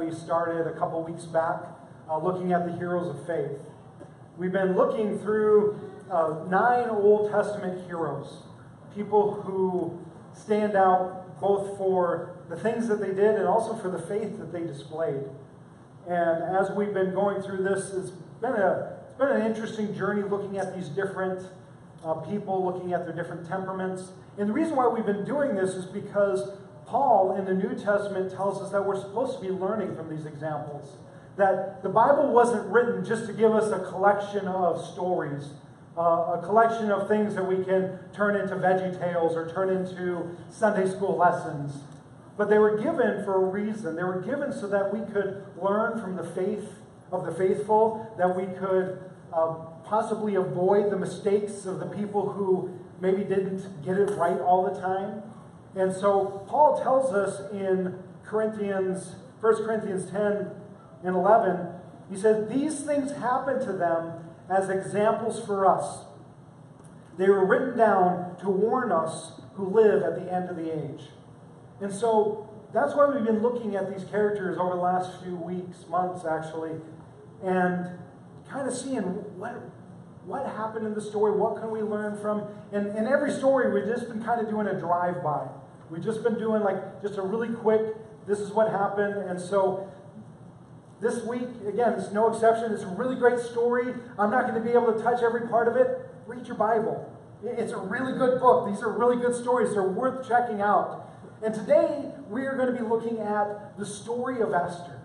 we started a couple weeks back, looking at the heroes of faith. We've been looking through 9 Old Testament heroes, people who stand out both for the things that they did and also for the faith that they displayed. And as we've been going through this, it's been an interesting journey looking at these different people, looking at their different temperaments. And the reason why we've been doing this is because Paul in the New Testament tells us that we're supposed to be learning from these examples. That the Bible wasn't written just to give us a collection of stories, a collection of things that we can turn into Veggie Tales or turn into Sunday school lessons. But they were given for a reason. They were given so that we could learn from the faith of the faithful, that we could possibly avoid the mistakes of the people who maybe didn't get it right all the time. And so Paul tells us in 1 Corinthians 10 and 11, he said, these things happened to them as examples for us. They were written down to warn us who live at the end of the age. And so that's why we've been looking at these characters over the last few weeks, months actually, and kind of seeing what happened in the story, what can we learn from. And in every story, we've just been kind of doing a drive-by. We've just been doing just a really quick, this is what happened. And so this week, again, it's no exception. It's a really great story. I'm not going to be able to touch every part of it. Read your Bible. It's a really good book. These are really good stories. They're worth checking out. And today, we are going to be looking at the story of Esther.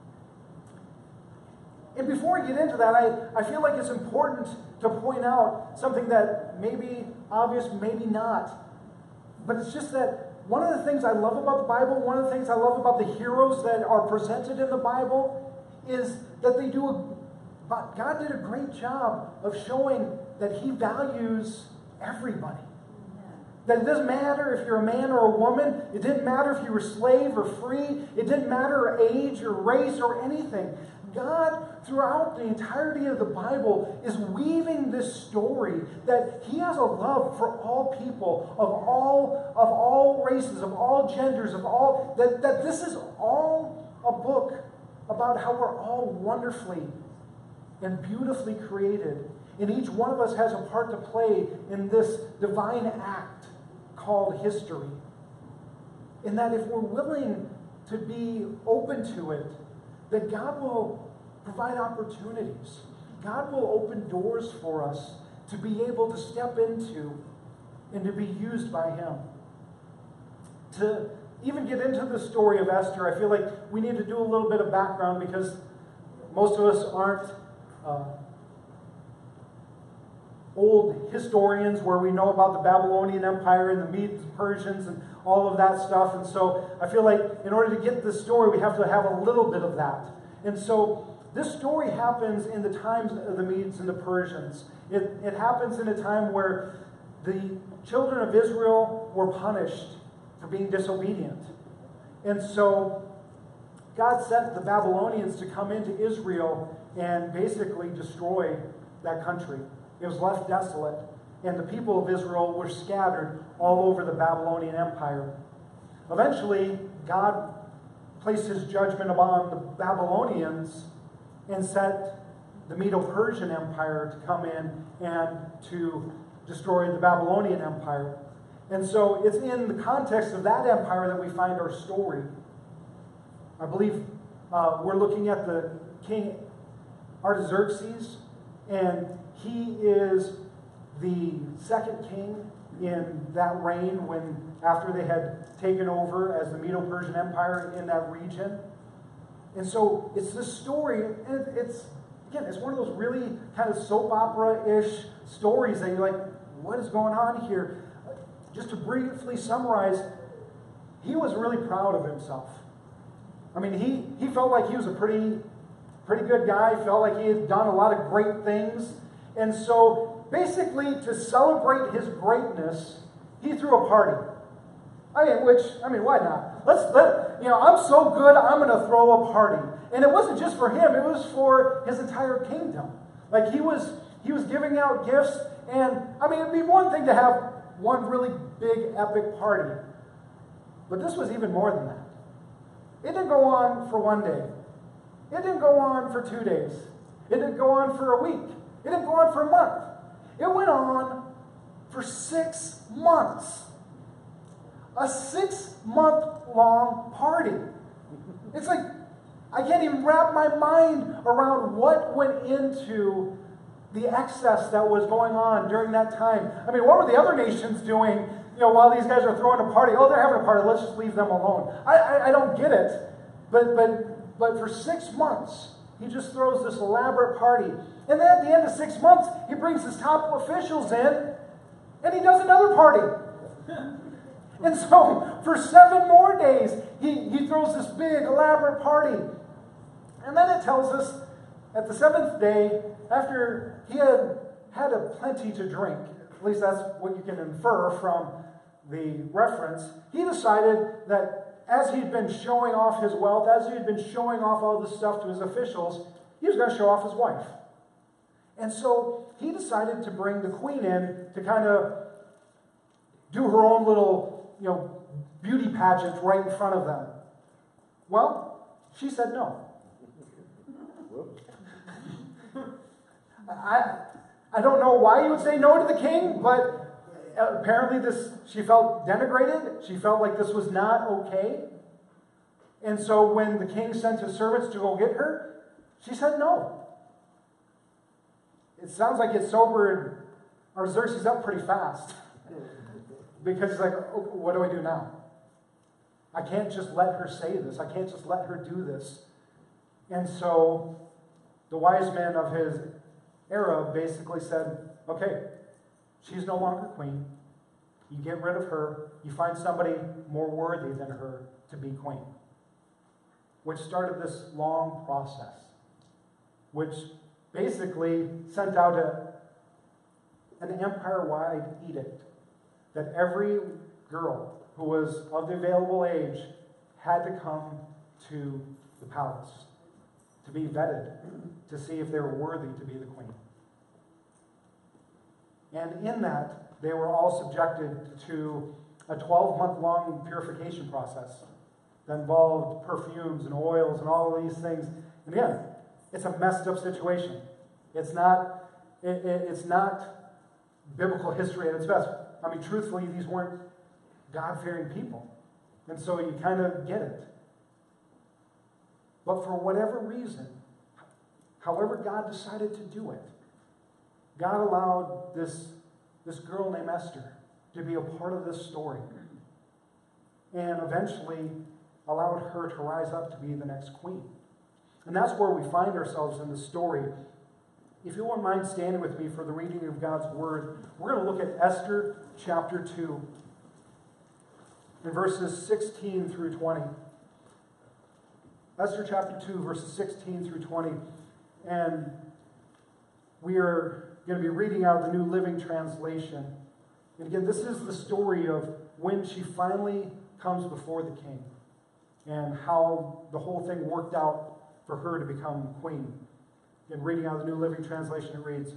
And before I get into that, I feel like it's important to point out something that may be obvious, maybe not. But it's just that one of the things I love about the Bible, one of the things I love about the heroes that are presented in the Bible, is that God did a great job of showing that He values everybody. That it doesn't matter if you're a man or a woman. It didn't matter if you were slave or free. It didn't matter age or race or anything. God, throughout the entirety of the Bible, is weaving this story that He has a love for all people, of all races, of all genders, that this is all a book about how we're all wonderfully and beautifully created. And each one of us has a part to play in this divine act called history. And that if we're willing to be open to it, that God will provide opportunities. God will open doors for us to be able to step into and to be used by Him. To even get into the story of Esther, I feel like we need to do a little bit of background because most of us aren't old historians where we know about the Babylonian Empire and the Medes and Persians and all of that stuff. And so I feel like in order to get this story, we have to have a little bit of that. And so this story happens in the times of the Medes and the Persians. It happens in a time where the children of Israel were punished for being disobedient. And so God sent the Babylonians to come into Israel and basically destroy that country. It was left desolate, and the people of Israel were scattered all over the Babylonian Empire. Eventually, God placed His judgment upon the Babylonians and sent the Medo-Persian Empire to come in and to destroy the Babylonian Empire. And so it's in the context of that empire that we find our story. I believe we're looking at the king Artaxerxes, and he is the second king in that reign after they had taken over as the Medo-Persian Empire in that region. And so it's this story, and it's one of those really kind of soap opera-ish stories that you're like, what is going on here? Just to briefly summarize, he was really proud of himself. I mean, he felt like he was a pretty good guy, felt like he had done a lot of great things. And so, basically, to celebrate his greatness, he threw a party. Why not? I'm so good, I'm going to throw a party. And it wasn't just for him, it was for his entire kingdom. Like, he was giving out gifts, and, it'd be one thing to have one really big, epic party. But this was even more than that. It didn't go on for one day. It didn't go on for 2 days. It didn't go on for a week. It didn't go on for a month. It went on for 6 months. A 6-month-long party. It's like, I can't even wrap my mind around what went into the excess that was going on during that time. I mean, what were the other nations doing, while these guys are throwing a party? Oh, they're having a party. Let's just leave them alone. I don't get it. But for 6 months, he just throws this elaborate party. And then at the end of 6 months, he brings his top officials in, and he does another party. And so, for 7 more days, he throws this big, elaborate party. And then it tells us, at the 7th day, after he had a plenty to drink, at least that's what you can infer from the reference, he decided that as he'd been showing off his wealth, as he'd been showing off all this stuff to his officials, he was going to show off his wife. And so he decided to bring the queen in to kind of do her own little, beauty pageant right in front of them. Well, she said no. I don't know why you would say no to the king, but apparently she felt denigrated. She felt like this was not okay. And so when the king sent his servants to go get her, she said no. It sounds like it sobered Artaxerxes up pretty fast. Because he's like, oh, what do I do now? I can't just let her say this. I can't just let her do this. And so the wise men of his era basically said, okay, she's no longer queen. You get rid of her. You find somebody more worthy than her to be queen. Which started this long process, which basically sent out an empire-wide edict that every girl who was of the available age had to come to the palace to be vetted to see if they were worthy to be the queen. And in that, they were all subjected to a 12-month-long purification process that involved perfumes and oils and all of these things. And again, it's a messed up situation. It's not biblical history at its best. I mean, truthfully, these weren't God-fearing people. And so you kind of get it. But for whatever reason, however God decided to do it, God allowed this girl named Esther to be a part of this story. And eventually allowed her to rise up to be the next queen. And that's where we find ourselves in the story. If you wouldn't mind standing with me for the reading of God's Word, we're going to look at Esther chapter 2, in verses 16 through 20. Esther chapter 2, verses 16 through 20. And we are going to be reading out of the New Living Translation. And again, this is the story of when she finally comes before the king and how the whole thing worked out for her to become queen. In reading out of the New Living Translation, it reads,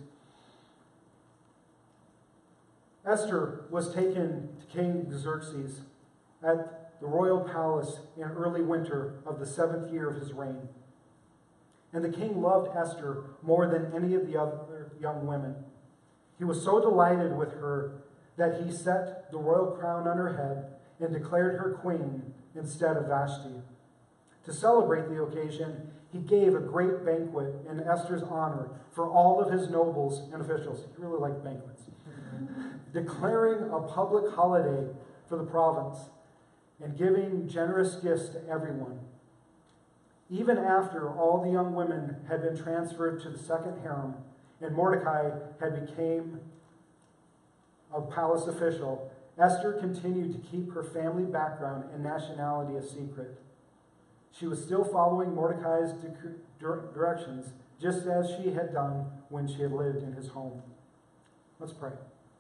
Esther was taken to King Xerxes at the royal palace in early winter of the 7th year of his reign. And the king loved Esther more than any of the other young women. He was so delighted with her that he set the royal crown on her head and declared her queen instead of Vashti. To celebrate the occasion, he gave a great banquet in Esther's honor for all of his nobles and officials. He really liked banquets. Declaring a public holiday for the province and giving generous gifts to everyone. Even after all the young women had been transferred to the second harem and Mordecai had become a palace official, Esther continued to keep her family background and nationality a secret. She was still following Mordecai's directions, just as she had done when she had lived in his home. Let's pray.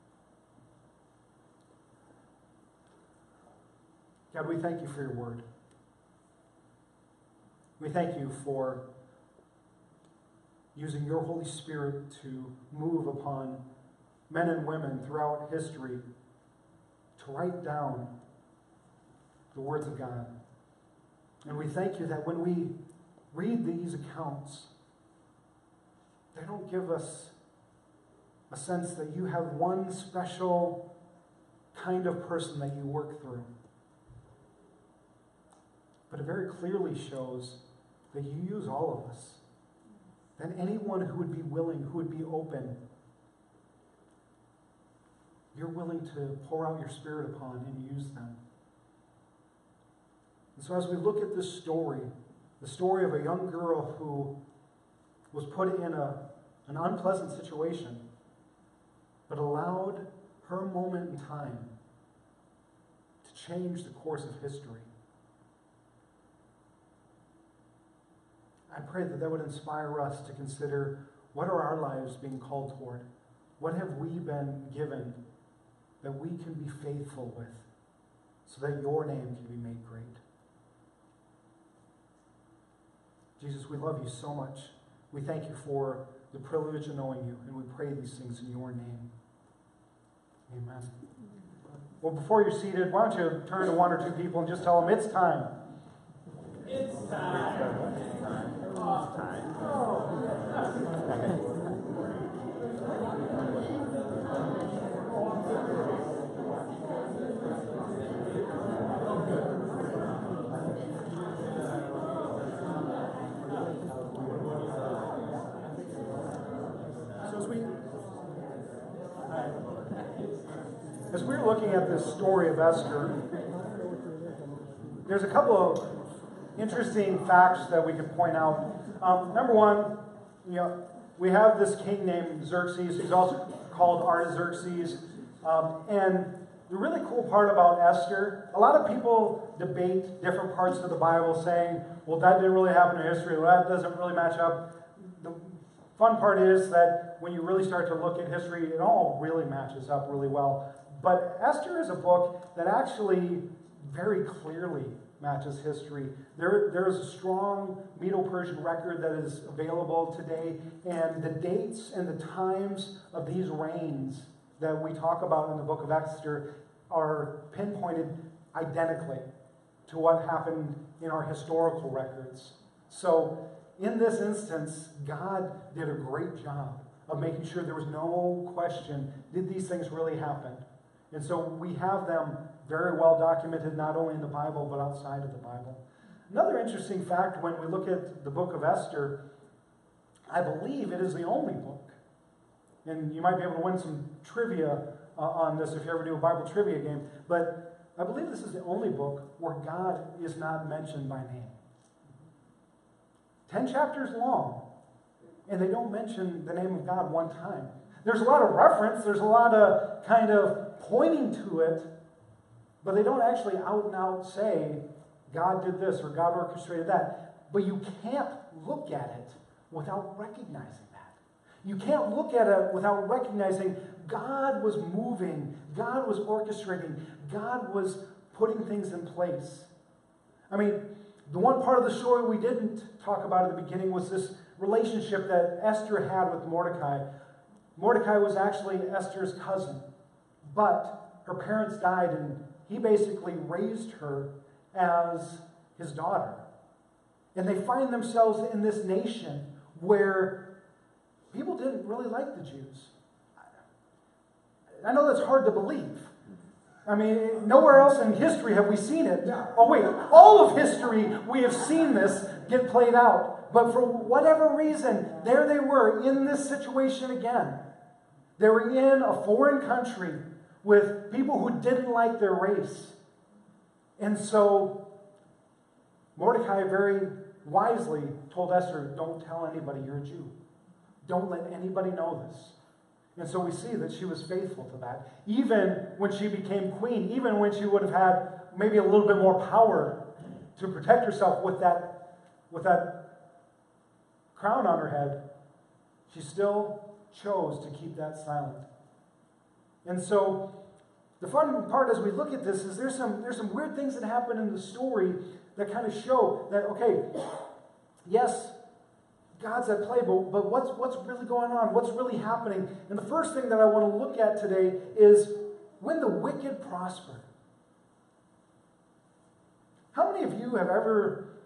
God, we thank you for your word. We thank you for using your Holy Spirit to move upon men and women throughout history to write down the words of God. And we thank you that when we read these accounts, they don't give us a sense that you have one special kind of person that you work through. But it very clearly shows that you use all of us. That anyone who would be willing, who would be open, you're willing to pour out your Spirit upon and use them. And so as we look at this story, the story of a young girl who was put in an unpleasant situation, but allowed her moment in time to change the course of history. I pray that that would inspire us to consider, what are our lives being called toward? What have we been given that we can be faithful with so that your name can be made great? Jesus, we love you so much. We thank you for the privilege of knowing you, and we pray these things in your name. Amen. Well, before you're seated, why don't you turn to one or two people and just tell them it's time. It's time. It's time. As we're looking at this story of Esther, there's a couple of interesting facts that we could point out. Number one, we have this king named Xerxes. He's also called Artaxerxes. And the really cool part about Esther, a lot of people debate different parts of the Bible saying, well, that didn't really happen in history. Well, that doesn't really match up. The fun part is that when you really start to look at history, it all really matches up really well. But Esther is a book that actually very clearly matches history. There is a strong Medo-Persian record that is available today, and the dates and the times of these reigns that we talk about in the book of Esther are pinpointed identically to what happened in our historical records. So in this instance, God did a great job of making sure there was no question, did these things really happen? And so we have them very well documented, not only in the Bible, but outside of the Bible. Another interesting fact, when we look at the book of Esther, I believe it is the only book. And you might be able to win some trivia on this if you ever do a Bible trivia game. But I believe this is the only book where God is not mentioned by name. 10 chapters long, and they don't mention the name of God one time. There's a lot of reference, there's a lot of kind of pointing to it, but they don't actually out and out say, God did this or God orchestrated that. But you can't look at it without recognizing that. You can't look at it without recognizing God was moving, God was orchestrating, God was putting things in place. I mean, the one part of the story we didn't talk about at the beginning was this relationship that Esther had with Mordecai. Mordecai was actually Esther's cousin, but her parents died, and he basically raised her as his daughter. And they find themselves in this nation where people didn't really like the Jews. I know that's hard to believe. I mean, nowhere else in history have we seen it. Oh wait, all of history we have seen this get played out. But for whatever reason, there they were in this situation again. They were in a foreign country with people who didn't like their race. And so Mordecai very wisely told Esther, don't tell anybody you're a Jew. Don't let anybody know this. And so we see that she was faithful to that. Even when she became queen, even when she would have had maybe a little bit more power to protect herself with that crown on her head, she still chose to keep that silent. And so the fun part as we look at this is there's some weird things that happen in the story that kind of show that, okay, yes, God's at play, but what's really going on? What's really happening? And the first thing that I want to look at today is when the wicked prosper. How many of you have ever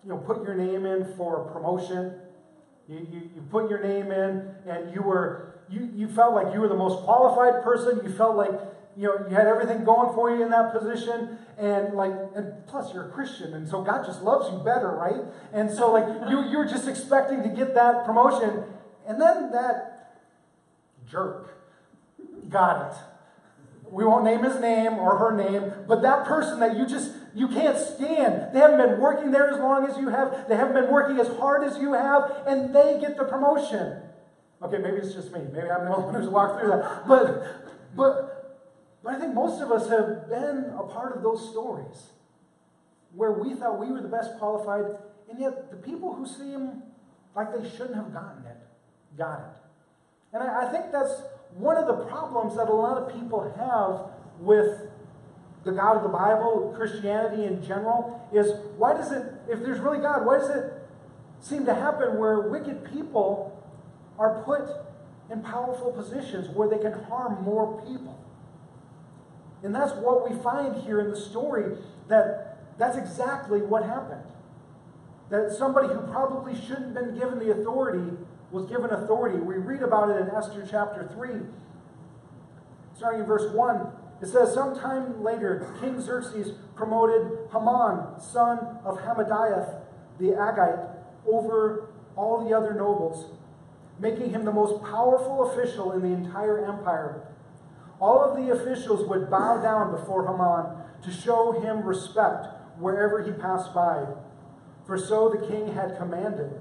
put your name in for a promotion. You put your name in, and you felt like you were the most qualified person. You felt like you had everything going for you in that position, and plus you're a Christian, and so God just loves you better, right? And so you were just expecting to get that promotion, and then that jerk got it. We won't name his name or her name, but that person that you can't stand. They haven't been working there as long as you have. They haven't been working as hard as you have, and they get the promotion. Okay, maybe it's just me. Maybe I'm the only one who's walked through that. But I think most of us have been a part of those stories where we thought we were the best qualified, and yet the people who seem like they shouldn't have gotten it, got it. And I think that's one of the problems that a lot of people have with the God of the Bible, Christianity in general, is why does it, if there's really God, why does it seem to happen where wicked people are put in powerful positions where they can harm more people? And that's what we find here in the story, that's exactly what happened. That somebody who probably shouldn't have been given the authority was given authority. We read about it in Esther chapter 3, starting in verse 1. It says, sometime later, King Xerxes promoted Haman, son of Hammedatha, the Agagite, over all the other nobles, making him the most powerful official in the entire empire. All of the officials would bow down before Haman to show him respect wherever he passed by, for so the king had commanded.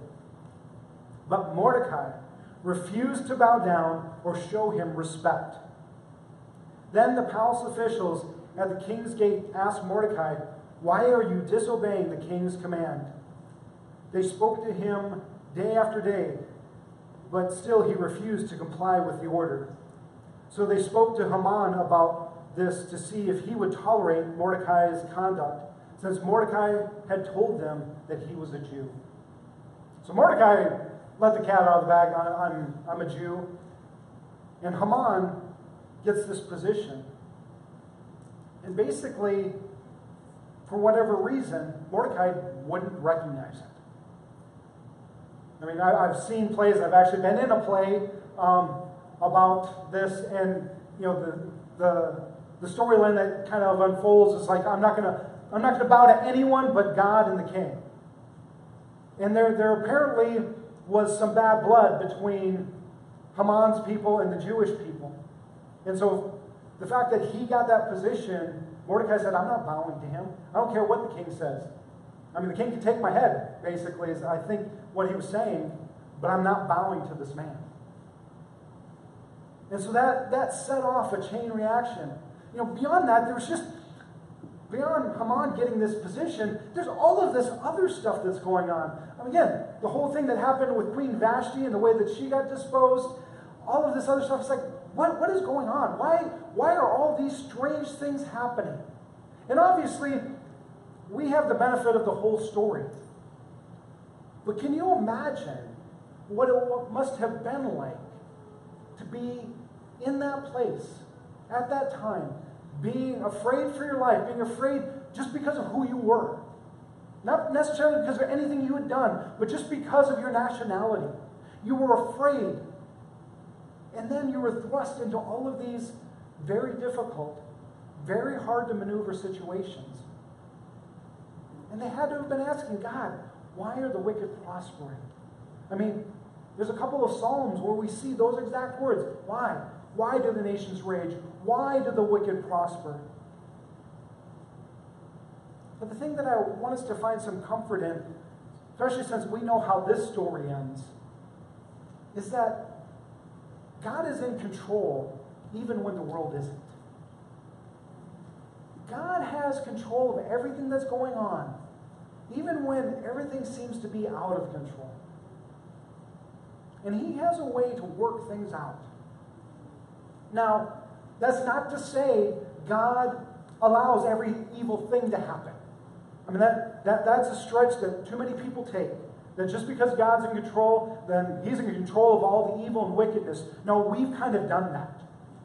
But Mordecai refused to bow down or show him respect. Then the palace officials at the king's gate asked Mordecai, "Why are you disobeying the king's command?" They spoke to him day after day, but still he refused to comply with the order. So they spoke to Haman about this to see if he would tolerate Mordecai's conduct, since Mordecai had told them that he was a Jew. So Mordecai let the cat out of the bag. I'm a Jew. And Haman gets this position. And basically, for whatever reason, Mordecai wouldn't recognize it. I mean, I've seen plays. I've actually been in a play about this, and the storyline that kind of unfolds is like I'm not gonna bow to anyone but God and the king. And there apparently was some bad blood between Haman's people and the Jewish people. And so the fact that he got that position, Mordecai said, I'm not bowing to him. I don't care what the king says. I mean, the king can take my head, basically, is I think what he was saying, but I'm not bowing to this man. And so that set off a chain reaction. Beyond that, there was just, beyond Haman getting this position, there's all of this other stuff that's going on. Again, the whole thing that happened with Queen Vashti and the way that she got disposed, all of this other stuff, it's like, what is going on? Why are all these strange things happening? And obviously, we have the benefit of the whole story. But can you imagine what it must have been like to be in that place at that time, being afraid for your life, being afraid just because of who you were? Not necessarily because of anything you had done, but just because of your nationality. You were afraid. And then you were thrust into all of these very difficult, very hard to maneuver situations. And they had to have been asking God, why are the wicked prospering? I mean, there's a couple of Psalms where we see those exact words. Why? Why do the nations rage? Why do the wicked prosper? But the thing that I want us to find some comfort in, especially since we know how this story ends, is that God is in control even when the world isn't. God has control of everything that's going on, even when everything seems to be out of control. And He has a way to work things out. Now, that's not to say God allows every evil thing to happen. I mean, that's a stretch that too many people take. That just because God's in control, then He's in control of all the evil and wickedness. No, we've kind of done that.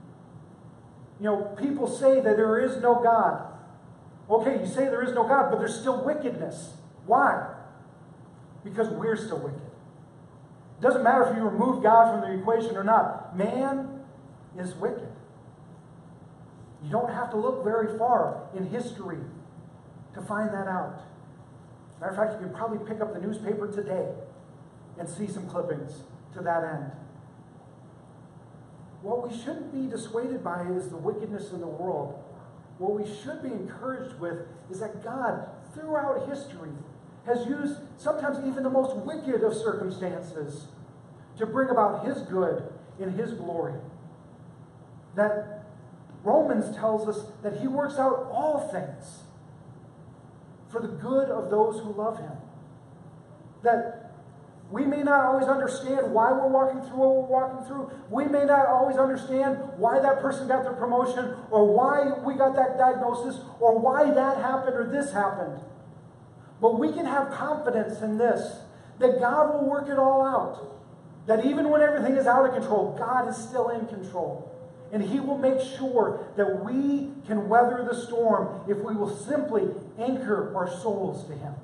People say that there is no God. Okay, you say there is no God, but there's still wickedness. Why? because we're still wicked. It doesn't matter if you remove God from the equation or not. Man is wicked. You don't have to look very far in history to find that out. Matter of fact, you can probably pick up the newspaper today and see some clippings to that end. What we shouldn't be dissuaded by is the wickedness in the world. What we should be encouraged with is that God, throughout history, has used sometimes even the most wicked of circumstances to bring about His good in His glory. That Romans tells us that He works out all things for the good of those who love Him. That we may not always understand why we're walking through what we're walking through. We may not always understand why that person got their promotion, or why we got that diagnosis, or why that happened or this happened. But we can have confidence in this, that God will work it all out. That even when everything is out of control, God is still in control. And He will make sure that we can weather the storm if we will simply anchor our souls to Him.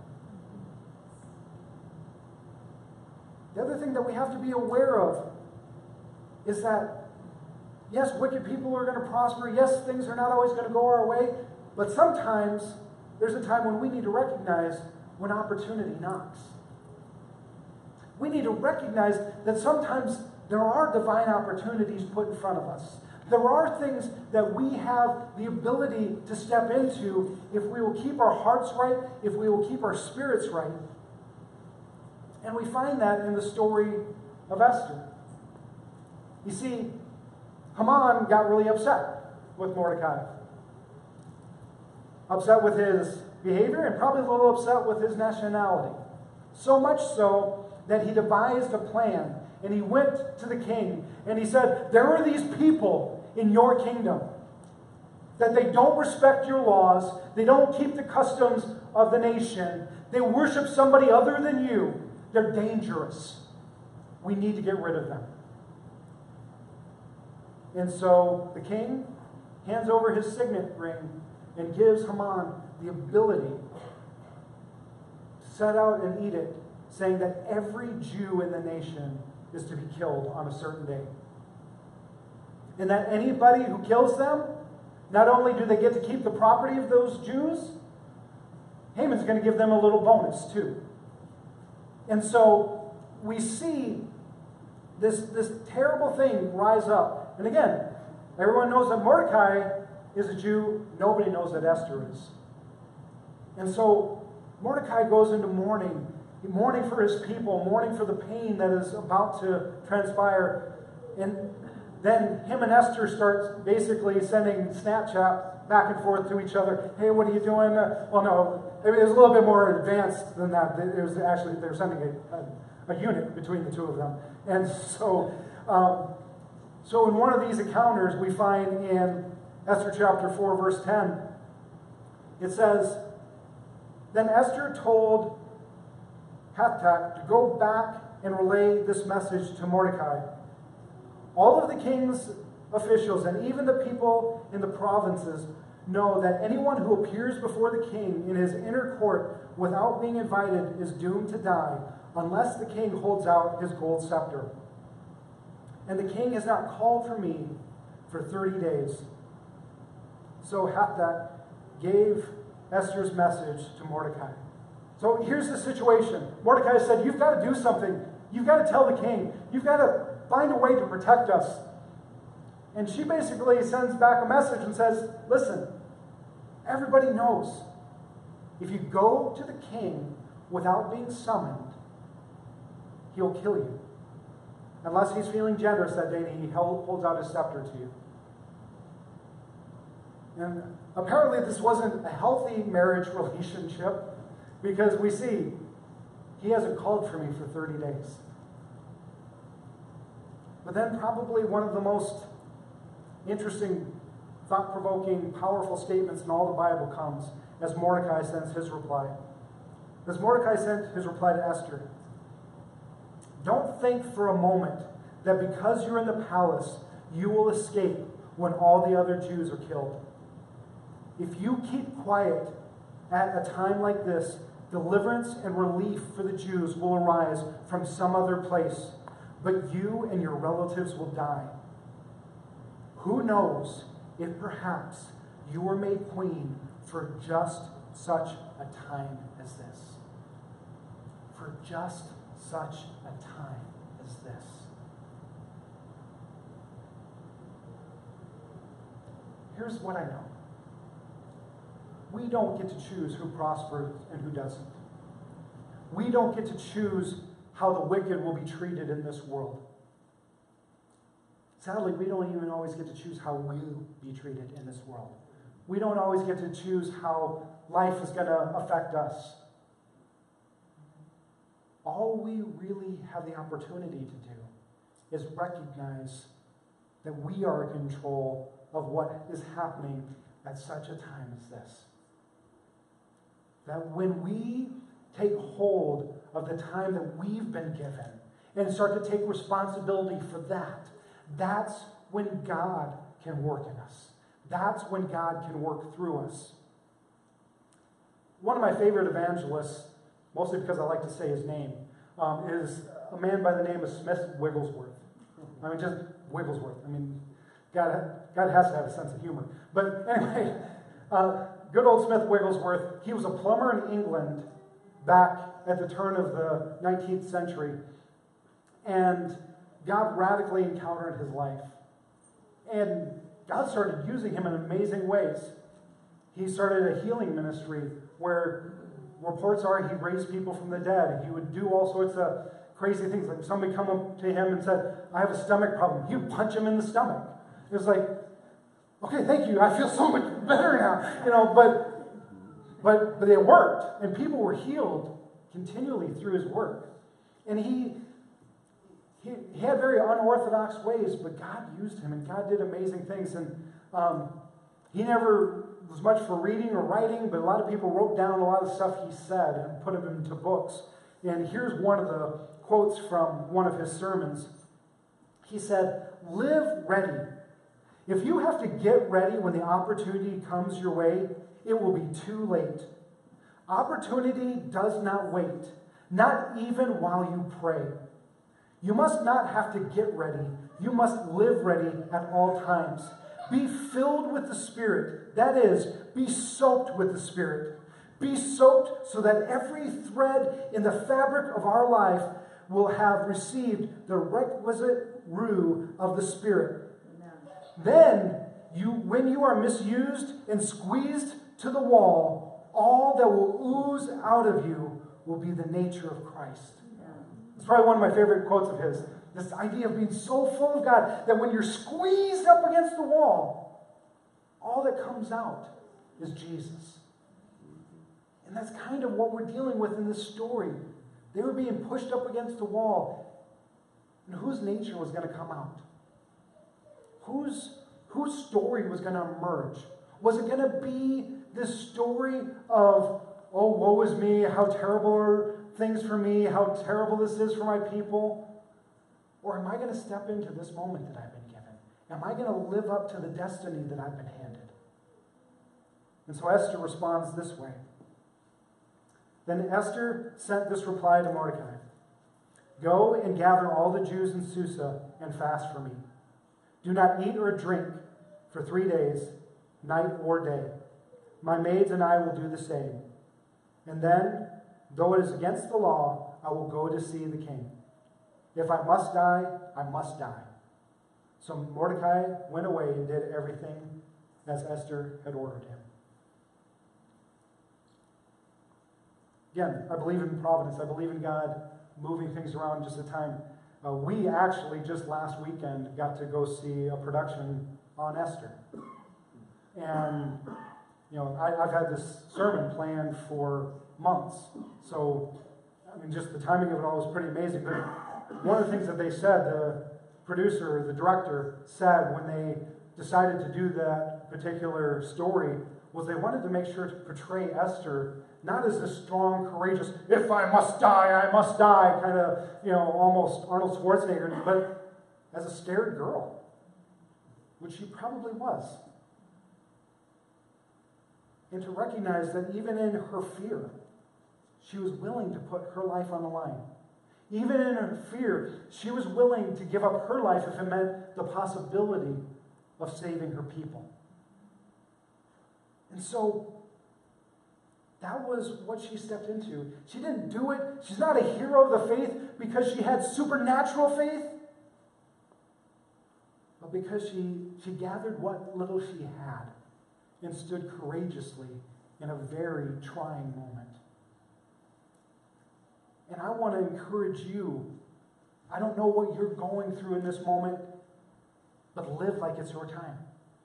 The other thing that we have to be aware of is that, yes, wicked people are going to prosper. Yes, things are not always going to go our way. But sometimes there's a time when we need to recognize when opportunity knocks. We need to recognize that sometimes there are divine opportunities put in front of us. There are things that we have the ability to step into if we will keep our hearts right, if we will keep our spirits right. And we find that in the story of Esther. You see, Haman got really upset with Mordecai. Upset with his behavior and probably a little upset with his nationality. So much so that he devised a plan. And he went to the king and he said, there are these people in your kingdom that they don't respect your laws. They don't keep the customs of the nation. They worship somebody other than you. They're dangerous. We need to get rid of them. And so the king hands over his signet ring and gives Haman the ability to set out an edict saying that every Jew in the nation is to be killed on a certain day. And that anybody who kills them, not only do they get to keep the property of those Jews, Haman's going to give them a little bonus too. And so we see this terrible thing rise up. And again, everyone knows that Mordecai is a Jew. Nobody knows that Esther is. And so Mordecai goes into mourning for his people, mourning for the pain that is about to transpire. And then him and Esther start basically sending Snapchat back and forth to each other. Hey, what are you doing? Well, no, it was a little bit more advanced than that. It was actually, they were sending a eunuch between the two of them. And so in one of these encounters, we find in Esther chapter 4, verse 10, it says, then Esther told Hathach to go back and relay this message to Mordecai. All of the king's officials and even the people in the provinces know that anyone who appears before the king in his inner court without being invited is doomed to die unless the king holds out his gold scepter. And the king has not called for me for 30 days. So Hathach gave Esther's message to Mordecai. So here's the situation. Mordecai said, you've got to do something. You've got to tell the king. You've got to find a way to protect us. And she basically sends back a message and says, listen, everybody knows if you go to the king without being summoned, he'll kill you. Unless he's feeling generous that day and he holds out his scepter to you. And apparently this wasn't a healthy marriage relationship, because we see he hasn't called for me for 30 days. But then probably one of the most interesting, thought-provoking, powerful statements in all the Bible comes as Mordecai sends his reply. As Mordecai sent his reply to Esther, don't think for a moment that because you're in the palace, you will escape when all the other Jews are killed. If you keep quiet at a time like this, Deliverance and relief for the Jews will arise from some other place, but you and your relatives will die. Who knows if perhaps you were made queen for just such a time as this? For just such a time as this. Here's what I know. We don't get to choose who prospers and who doesn't. We don't get to choose how the wicked will be treated in this world. Sadly, we don't even always get to choose how we'll be treated in this world. We don't always get to choose how life is going to affect us. All we really have the opportunity to do is recognize that we are in control of what is happening at such a time as this. That when we take hold of the time that we've been given and start to take responsibility for that, that's when God can work in us. That's when God can work through us. One of my favorite evangelists, mostly because I like to say his name, is a man by the name of Smith Wigglesworth. I mean, just Wigglesworth. I mean, God has to have a sense of humor. But anyway, good old Smith Wigglesworth, he was a plumber in England back at the turn of the 19th century. And God radically encountered his life. And God started using him in amazing ways. He started a healing ministry where reports are he raised people from the dead. He would do all sorts of crazy things. Like somebody come up to him and said, I have a stomach problem. He would punch him in the stomach. It was like, okay, thank you. I feel so much better now. But it worked. And people were healed continually through his work. And he had very unorthodox ways, but God used him, and God did amazing things. And he never was much for reading or writing, but a lot of people wrote down a lot of stuff he said and put them into books. And here's one of the quotes from one of his sermons. He said, "Live ready. If you have to get ready when the opportunity comes your way, it will be too late. Opportunity does not wait, not even while you pray. You must not have to get ready. You must live ready at all times. Be filled with the Spirit. That is, be soaked with the Spirit. Be soaked so that every thread in the fabric of our life will have received the requisite rue of the Spirit. Then, when you are misused and squeezed to the wall, all that will ooze out of you will be the nature of Christ." It's probably one of my favorite quotes of his. This idea of being so full of God that when you're squeezed up against the wall, all that comes out is Jesus. And that's kind of what we're dealing with in this story. They were being pushed up against the wall. And whose nature was going to come out? Whose story was going to emerge? Was it going to be this story of, oh, woe is me, how terrible are things for me, how terrible this is for my people? Or am I going to step into this moment that I've been given? Am I going to live up to the destiny that I've been handed? And so Esther responds this way. Then Esther sent this reply to Mordecai. "Go and gather all the Jews in Susa and fast for me. Do not eat or drink for 3 days, night or day. My maids and I will do the same. And then, though it is against the law, I will go to see the king. If I must die, I must die." So Mordecai went away and did everything as Esther had ordered him. Again, I believe in providence. I believe in God moving things around just at time. We actually just last weekend got to go see a production on Esther. And, I've had this sermon planned for months. So, just the timing of it all was pretty amazing. But one of the things that they said, the producer, the director, said when they decided to do that particular story was they wanted to make sure to portray Esther not as this strong, courageous, if I must die, I must die, kind of, almost Arnold Schwarzenegger, but as a scared girl, which she probably was. And to recognize that even in her fear, she was willing to put her life on the line. Even in her fear, she was willing to give up her life if it meant the possibility of saving her people. And so, that was what she stepped into. She didn't do it. She's not a hero of the faith because she had supernatural faith, but because she gathered what little she had and stood courageously in a very trying moment. And I want to encourage you. I don't know what you're going through in this moment, but live like it's your time.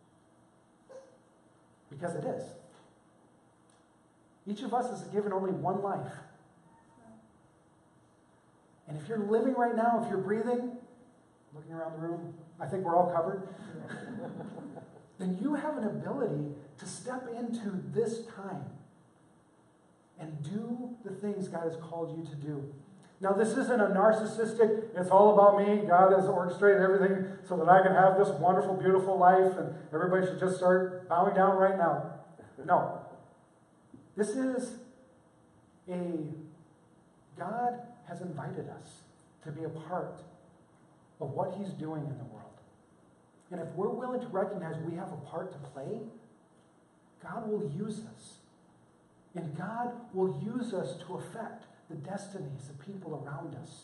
Because it is. Each of us is given only one life. And if you're living right now, if you're breathing, looking around the room, I think we're all covered, then you have an ability to step into this time and do the things God has called you to do. Now, this isn't a narcissistic, it's all about me. God has orchestrated everything so that I can have this wonderful, beautiful life, and everybody should just start bowing down right now. No. This is God has invited us to be a part of what He's doing in the world. And if we're willing to recognize we have a part to play, God will use us. And God will use us to affect the destinies of people around us.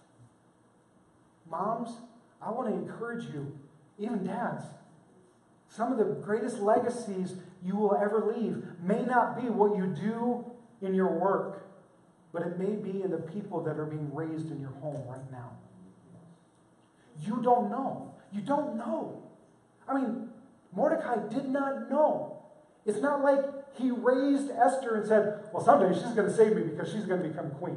Moms, I want to encourage you, even dads, some of the greatest legacies you will ever leave may not be what you do in your work, but it may be in the people that are being raised in your home right now. You don't know. You don't know. I mean, Mordecai did not know. It's not like he raised Esther and said, well, someday she's going to save me because she's going to become queen.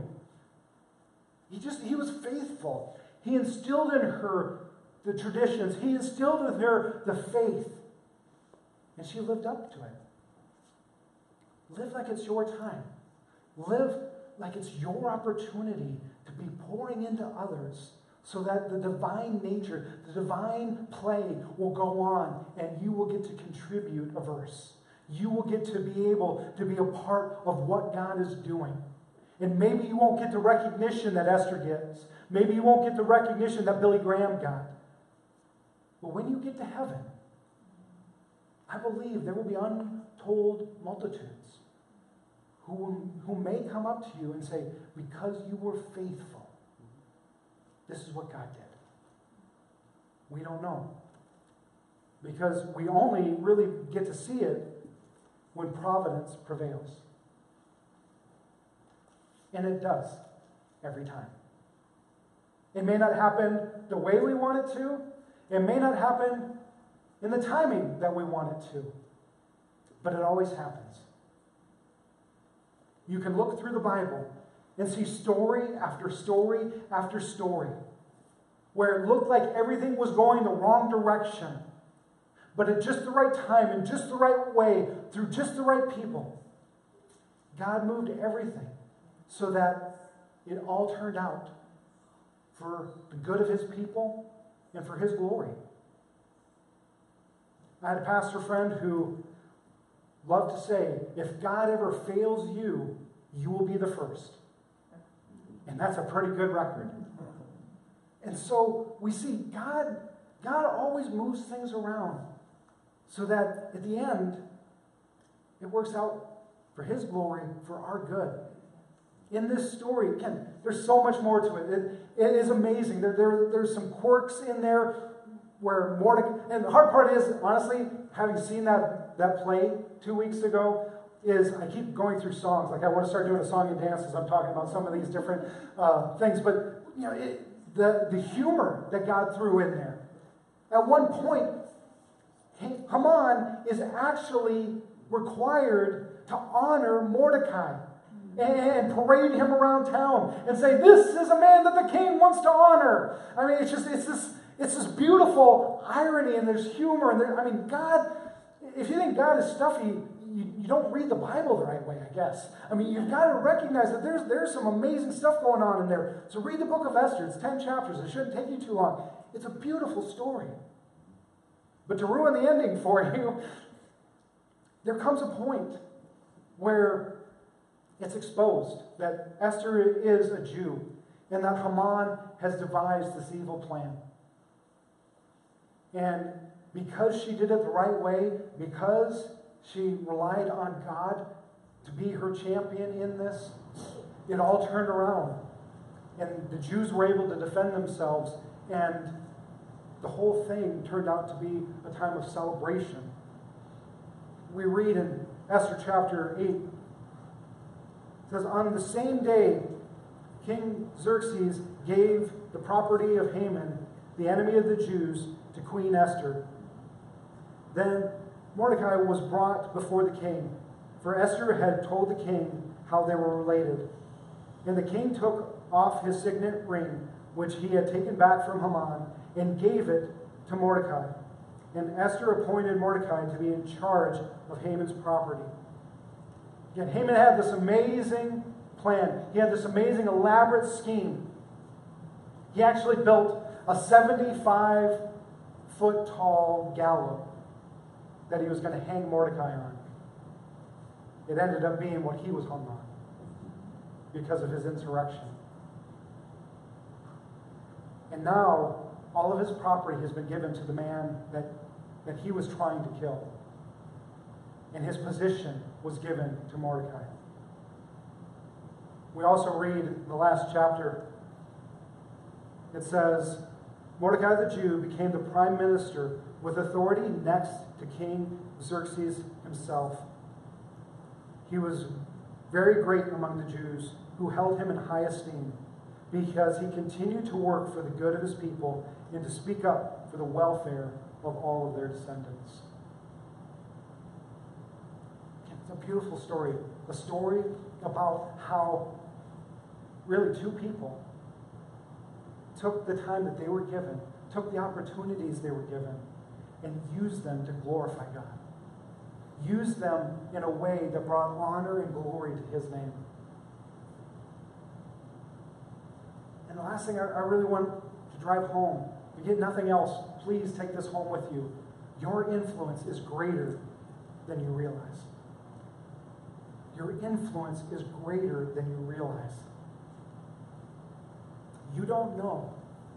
He was faithful. He instilled in her the traditions. He instilled in her the faith. And she lived up to it. Live like it's your time. Live like it's your opportunity to be pouring into others so that the divine nature, the divine play will go on and you will get to contribute a verse. You will get to be able to be a part of what God is doing. And maybe you won't get the recognition that Esther gets. Maybe you won't get the recognition that Billy Graham got. But when you get to heaven, I believe there will be untold multitudes who may come up to you and say, because you were faithful, this is what God did. We don't know. Because we only really get to see it when providence prevails. And it does, every time. It may not happen the way we want it to. It may not happen in the timing that we want it to. But it always happens. You can look through the Bible and see story after story after story where it looked like everything was going the wrong direction. But at just the right time, in just the right way, through just the right people, God moved everything so that it all turned out for the good of His people and for His glory. I had a pastor friend who loved to say, if God ever fails you, you will be the first. And that's a pretty good record. And so we see God always moves things around so that at the end, it works out for His glory, for our good. In this story, again, there's so much more to it. It is amazing. There's some quirks in there where Mordecai, and the hard part is, honestly, having seen that play 2 weeks ago, is I keep going through songs. Like I want to start doing a song and dance as I'm talking about some of these different things. But you know, the humor that God threw in there. At one point, Haman is actually required to honor Mordecai and parade him around town and say, this is a man that the king wants to honor. I mean, it's this beautiful irony, and there's humor. And God, if you think God is stuffy, you don't read the Bible the right way, I guess. I mean, you've got to recognize that there's some amazing stuff going on in there. So read the book of Esther. It's 10 chapters. It shouldn't take you too long. It's a beautiful story. But to ruin the ending for you, there comes a point where It's exposed that Esther is a Jew and that Haman has devised this evil plan. And because she did it the right way, because she relied on God to be her champion in this, it all turned around. And the Jews were able to defend themselves, and the whole thing turned out to be a time of celebration. We read in Esther chapter 8, it says, "On the same day, King Xerxes gave the property of Haman, the enemy of the Jews, to Queen Esther. Then Mordecai was brought before the king, for Esther had told the king how they were related. And the king took off his signet ring, which he had taken back from Haman, and gave it to Mordecai. And Esther appointed Mordecai to be in charge of Haman's property." Again, Haman had this amazing plan. He had this amazing, elaborate scheme. He actually built a 75-foot tall gallows that he was going to hang Mordecai on. It ended up being what he was hung on because of his insurrection. And now, all of his property has been given to the man that he was trying to kill. And his position was given to Mordecai. We also read in the last chapter, it says, "Mordecai the Jew became the prime minister with authority next to King Xerxes himself. He was very great among the Jews, who held him in high esteem, because he continued to work for the good of his people and to speak up for the welfare of all of their descendants." It's a beautiful story. A story about how really two people took the time that they were given, took the opportunities they were given, and used them to glorify God. Used them in a way that brought honor and glory to his name. And the last thing I really want to drive home, if you get nothing else, please take this home with you. Your influence is greater than you realize. Your influence is greater than you realize. You don't know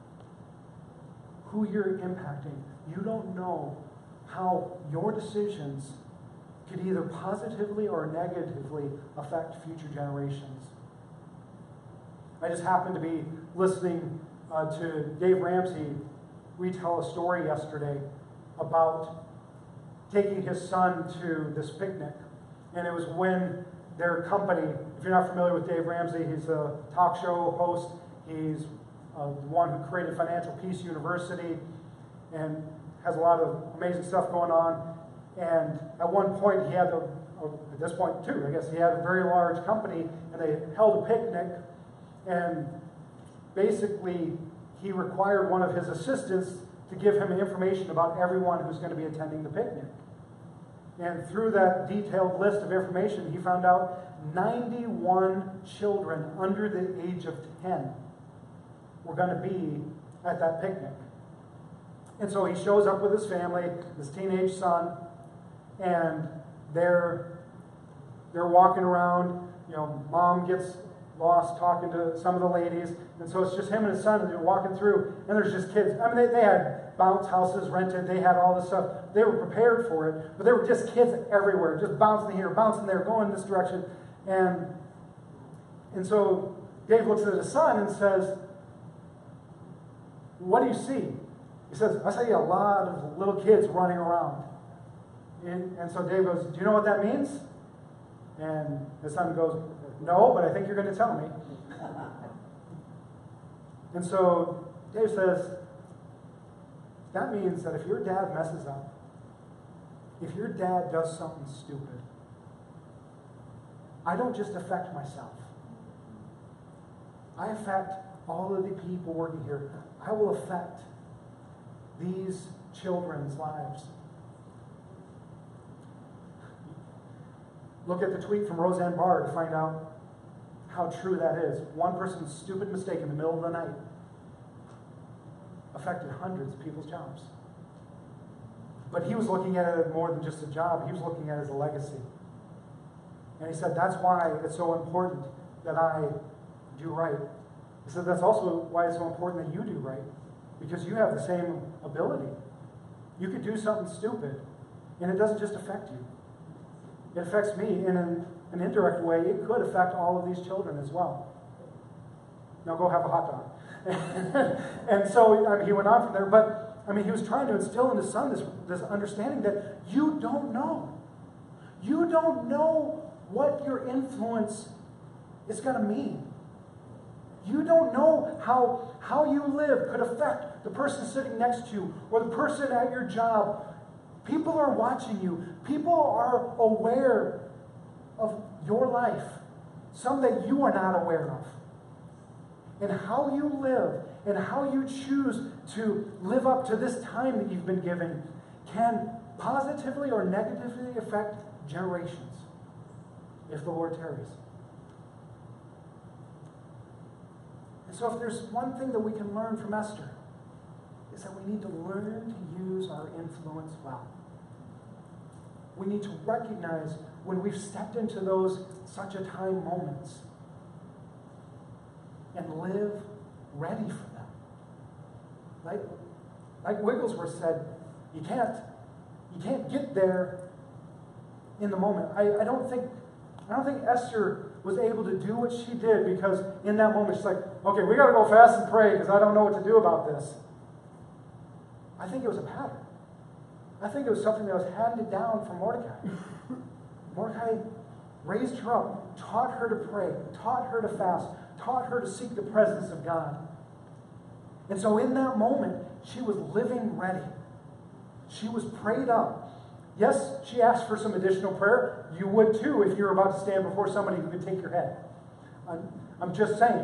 who you're impacting. You don't know how your decisions could either positively or negatively affect future generations. I just happened to be listening to Dave Ramsey retell a story yesterday about taking his son to this picnic. And it was when their company, if you're not familiar with Dave Ramsey, he's a talk show host. He's the one who created Financial Peace University and has a lot of amazing stuff going on. And at one point, he had at this point too, I guess, he had a very large company, and they held a picnic. And basically, he required one of his assistants to give him information about everyone who's going to be attending the picnic. And through that detailed list of information, he found out 91 children under the age of 10 were going to be at that picnic. And so he shows up with his family, his teenage son, and they're walking around. You know, mom gets lost talking to some of the ladies, and so it's just him and his son, and they're walking through, and there's just kids. I mean, they had bounce houses rented, they had all this stuff. They were prepared for it, but there were just kids everywhere, just bouncing here, bouncing there, going this direction. And so Dave looks at his son and says, "What do you see?" He says, "I see a lot of little kids running around." And so Dave goes, "Do you know what that means?" And his son goes, "No, but I think you're going to tell me." And so Dave says, "That means that if your dad messes up, if your dad does something stupid, I don't just affect myself. I affect all of the people working here. I will affect these children's lives." Look at the tweet from Roseanne Barr to find out how true that is. One person's stupid mistake in the middle of the night affected hundreds of people's jobs. But he was looking at it more than just a job. He was looking at it as a legacy. And he said, that's why it's so important that I do right. He said, that's also why it's so important that you do right, because you have the same ability. You could do something stupid, and it doesn't just affect you. It affects me in an indirect way. It could affect all of these children as well. Now go have a hot dog. And so he went on from there, but he was trying to instill in his son this understanding that you don't know. You don't know what your influence is going to mean. You don't know how you live could affect the person sitting next to you or the person at your job. People are watching you. People are aware of your life, some that you are not aware of. And how you live and how you choose to live up to this time that you've been given can positively or negatively affect generations if the Lord tarries. And so if there's one thing that we can learn from Esther, is that we need to learn to use our influence well. We need to recognize when we've stepped into those such a time moments and live ready for them. Like Wigglesworth said, you can't get there in the moment. I don't think Esther was able to do what she did because in that moment she's like, okay, we got to go fast and pray because I don't know what to do about this. I think it was a pattern. I think it was something that was handed down from Mordecai. Mordecai raised her up, taught her to pray, taught her to fast, taught her to seek the presence of God. And so in that moment, she was living ready. She was prayed up. Yes, she asked for some additional prayer. You would too if you're about to stand before somebody who could take your head. I'm just saying.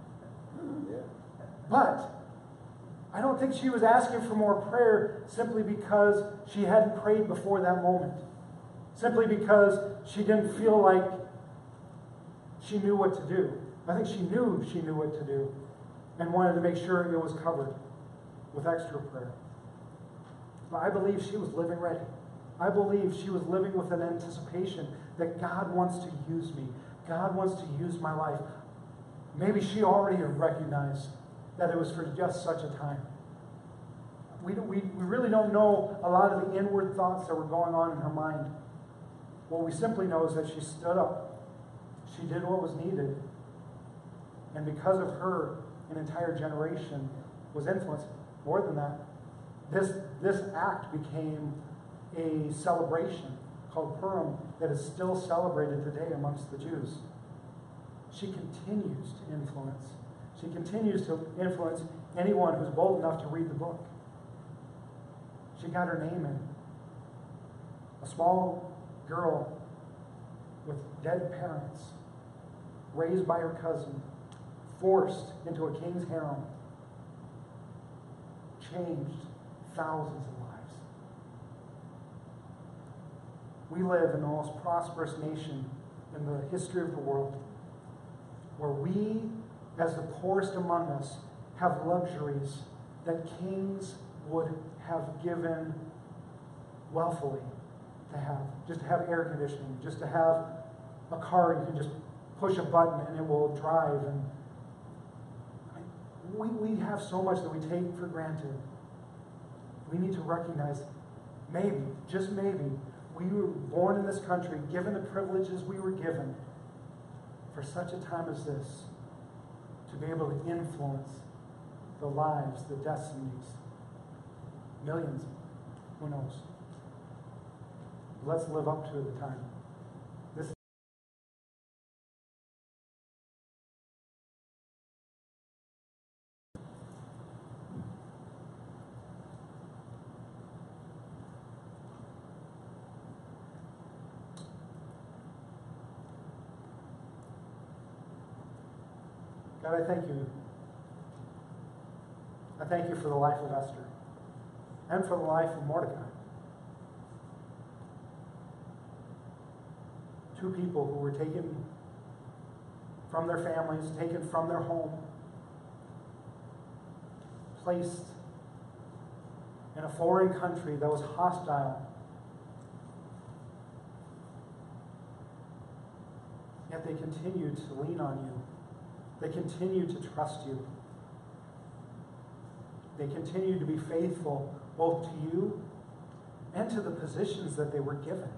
But I don't think she was asking for more prayer simply because she hadn't prayed before that moment. Simply because she didn't feel like she knew what to do. I think she knew what to do and wanted to make sure it was covered with extra prayer. But I believe she was living ready. I believe she was living with an anticipation that God wants to use me. God wants to use my life. Maybe she already recognized that it was for just such a time. We really don't know a lot of the inward thoughts that were going on in her mind. What we simply know is that she stood up. She did what was needed. And because of her, an entire generation was influenced. More than that, this act became a celebration called Purim that is still celebrated today amongst the Jews. She continues to influence. She continues to influence anyone who's bold enough to read the book. She got her name in. A small girl with dead parents, raised by her cousin, forced into a king's harem, changed thousands of lives. We live in the most prosperous nation in the history of the world, where we, as the poorest among us, have luxuries that kings would have given wealthily to have. Just to have air conditioning, just to have a car you can just push a button and it will drive. And we have so much that we take for granted. We need to recognize, maybe, just maybe, we were born in this country, given the privileges we were given for such a time as this, to be able to influence the lives, the destinies, millions, who knows. Let's live up to the time. This God, I thank you. I thank you for the life of Esther and for the life of Mordecai. Two people who were taken from their families, taken from their home, placed in a foreign country that was hostile, they continue to lean on you. They continue to trust you. They continue to be faithful both to you and to the positions that they were given.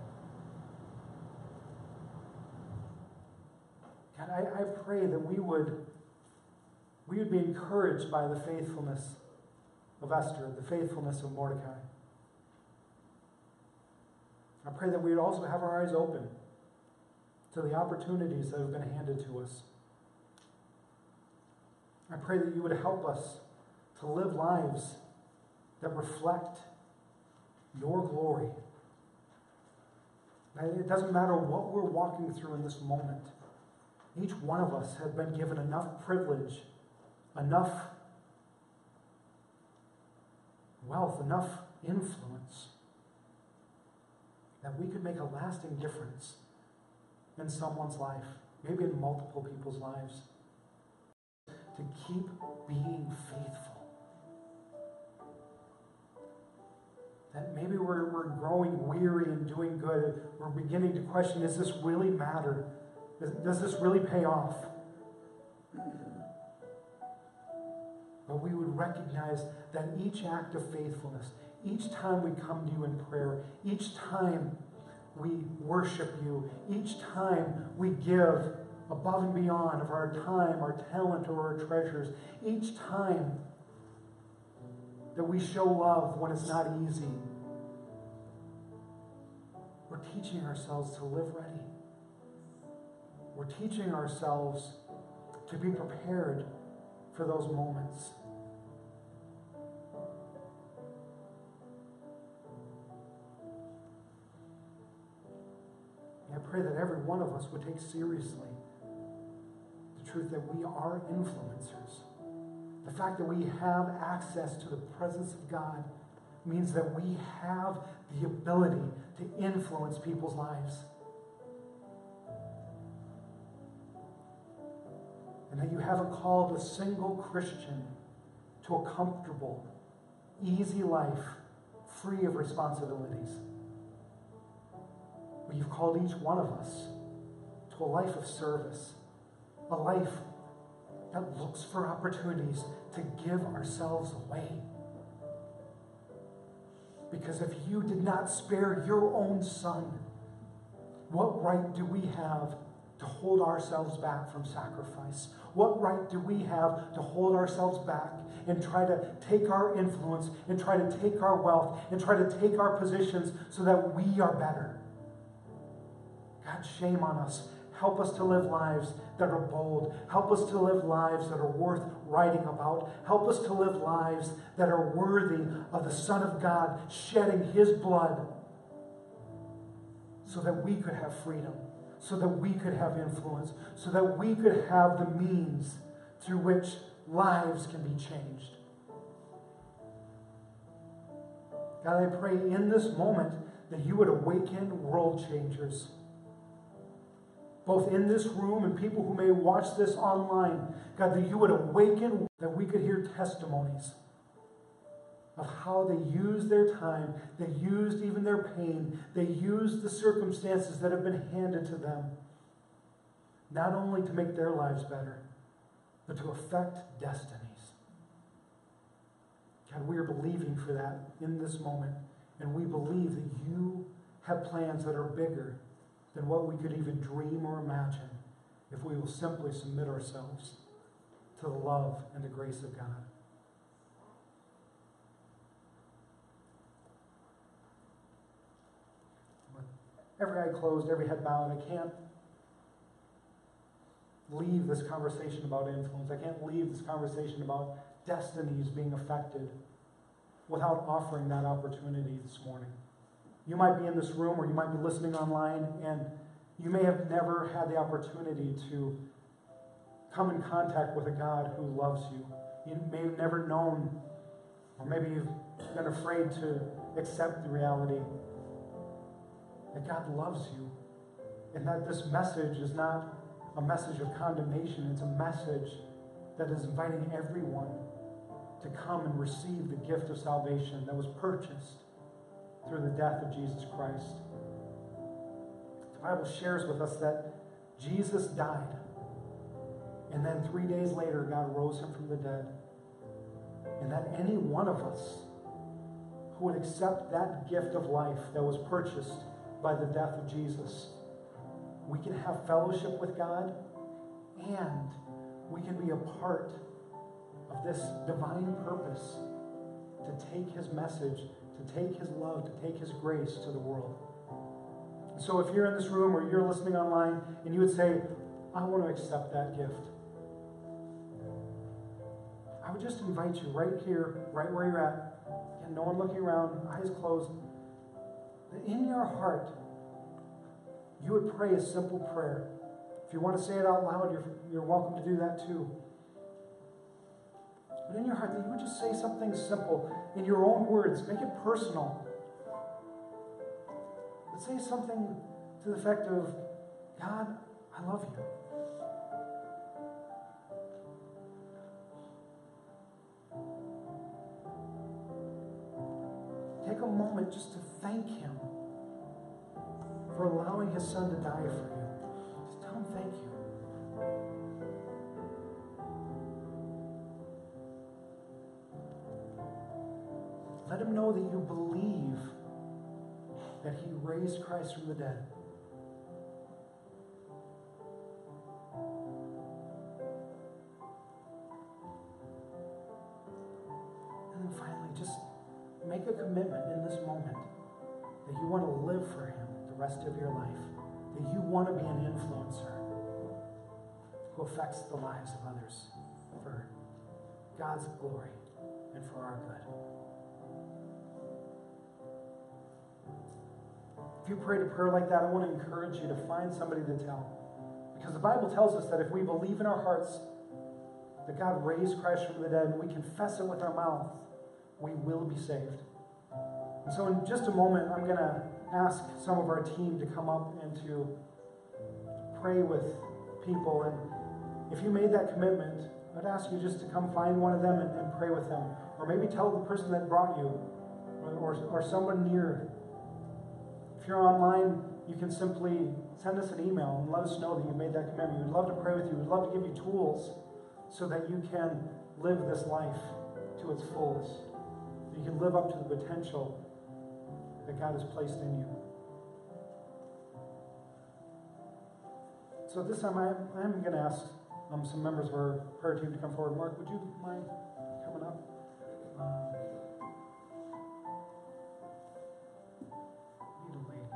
God, I pray that we would be encouraged by the faithfulness of Esther, the faithfulness of Mordecai. I pray that we would also have our eyes open to the opportunities that have been handed to us. I pray that you would help us to live lives that reflect your glory. It doesn't matter what we're walking through in this moment. Each one of us have been given enough privilege, enough wealth, enough influence that we could make a lasting difference in someone's life, maybe in multiple people's lives, to keep being faithful. That maybe we're growing weary and doing good. We're beginning to question, does this really matter? Does this really pay off? But we would recognize that each act of faithfulness, each time we come to you in prayer, each time we worship you, each time we give above and beyond of our time, our talent, or our treasures, each time that we show love when it's not easy, we're teaching ourselves to live ready. We're teaching ourselves to be prepared for those moments. And I pray that every one of us would take seriously the truth that we are influencers. The fact that we have access to the presence of God means that we have the ability to influence people's lives. And that you haven't called a single Christian to a comfortable, easy life free of responsibilities. But you've called each one of us to a life of service, a life that looks for opportunities to give ourselves away. Because if you did not spare your own son, what right do we have to hold ourselves back from sacrifice? What right do we have to hold ourselves back and try to take our influence and try to take our wealth and try to take our positions so that we are better? God, shame on us. Help us to live lives that are bold. Help us to live lives that are worth writing about. Help us to live lives that are worthy of the Son of God shedding his blood so that we could have freedom, so that we could have influence, so that we could have the means through which lives can be changed. God, I pray in this moment that you would awaken world changers, both in this room and people who may watch this online. God, that you would awaken, that we could hear testimonies of how they used their time, they used even their pain, they used the circumstances that have been handed to them, not only to make their lives better, but to affect destinies. God, we are believing for that in this moment, and we believe that you have plans that are bigger than what we could even dream or imagine if we will simply submit ourselves to the love and the grace of God. Every eye closed, every head bowed. I can't leave this conversation about influence. I can't leave this conversation about destinies being affected without offering that opportunity this morning. You might be in this room or you might be listening online, and you may have never had the opportunity to come in contact with a God who loves you. You may have never known, or maybe you've been afraid to accept the reality that God loves you, and that this message is not a message of condemnation. It's a message that is inviting everyone to come and receive the gift of salvation that was purchased through the death of Jesus Christ. The Bible shares with us that Jesus died. And then 3 days later, God rose him from the dead. And that any one of us who would accept that gift of life that was purchased by the death of Jesus, we can have fellowship with God, and we can be a part of this divine purpose to take his message, to take his love, to take his grace to the world. And so if you're in this room or you're listening online and you would say, I want to accept that gift, I would just invite you right here, right where you're at, and no one looking around, eyes closed, that in your heart, you would pray a simple prayer. If you want to say it out loud, you're welcome to do that too. But in your heart, that you would just say something simple in your own words. Make it personal. But say something to the effect of, God, I love you. Take a moment just to thank him for allowing his son to die for you. Just tell him thank you. Let him know that you believe that he raised Christ from the dead. And then finally, just make a commitment in this moment that you want to live for him the rest of your life, that you want to be an influencer who affects the lives of others for God's glory and for our good. If you prayed a prayer like that, I want to encourage you to find somebody to tell. Because the Bible tells us that if we believe in our hearts that God raised Christ from the dead and we confess it with our mouth, we will be saved. And so in just a moment, I'm going to ask some of our team to come up and to pray with people. And if you made that commitment, I'd ask you just to come find one of them and pray with them. Or maybe tell the person that brought you or someone near. If you're online, you can simply send us an email and let us know that you made that commitment. We'd love to pray with you. We'd love to give you tools so that you can live this life to its fullest. You can live up to the potential that God has placed in you. So at this time, I'm going to ask some members of our prayer team to come forward. Mark, would you mind coming up? Need a lady.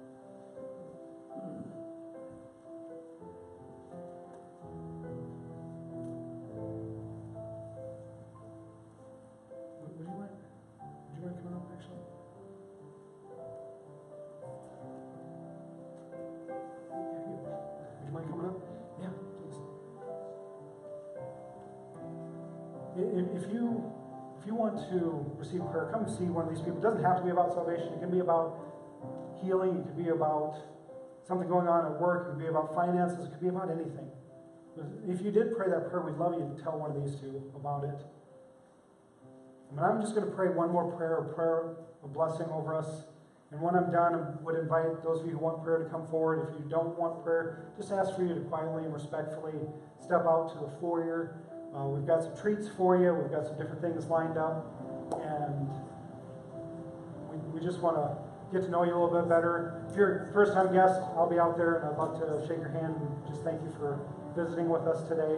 Would you mind? Would you mind coming up, actually? Would you mind coming up? Yeah, please. If you want to receive prayer, come see one of these people. It doesn't have to be about salvation. It can be about healing. It could be about something going on at work. It could be about finances. It could be about anything. If you did pray that prayer, we'd love you to tell one of these two about it. And I'm just going to pray one more prayer, a prayer of blessing over us. And when I'm done, I would invite those of you who want prayer to come forward. If you don't want prayer, just ask for you to quietly and respectfully step out to the foyer. We've got some treats for you. We've got some different things lined up. And we just want to get to know you a little bit better. If you're a first-time guest, I'll be out there, and I'd love to shake your hand and just thank you for visiting with us today.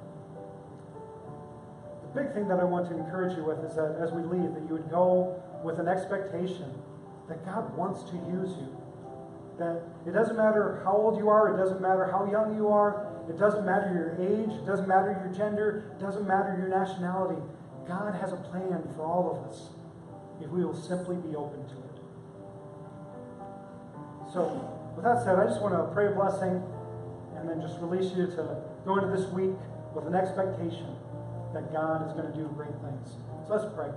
The big thing that I want to encourage you with is that as we leave, that you would go with an expectation that God wants to use you. That it doesn't matter how old you are, it doesn't matter how young you are, it doesn't matter your age, it doesn't matter your gender, it doesn't matter your nationality. God has a plan for all of us if we will simply be open to it. So, with that said, I just want to pray a blessing and then just release you to go into this week with an expectation that God is going to do great things. So let's pray.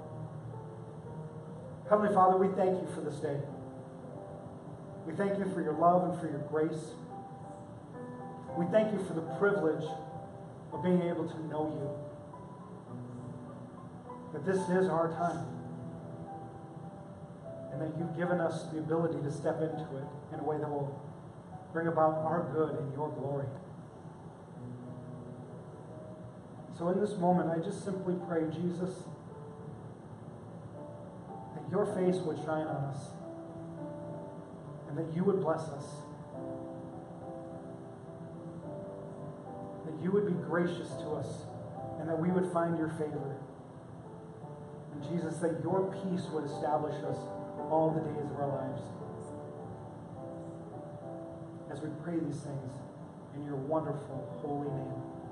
Heavenly Father, we thank you for this day. We thank you for your love and for your grace. We thank you for the privilege of being able to know you. That this is our time. And that you've given us the ability to step into it in a way that will bring about our good and your glory. So in this moment, I just simply pray, Jesus, that your face would shine on us and that you would bless us. That you would be gracious to us and that we would find your favor. And Jesus, that your peace would establish us all the days of our lives. As we pray these things in your wonderful, holy name.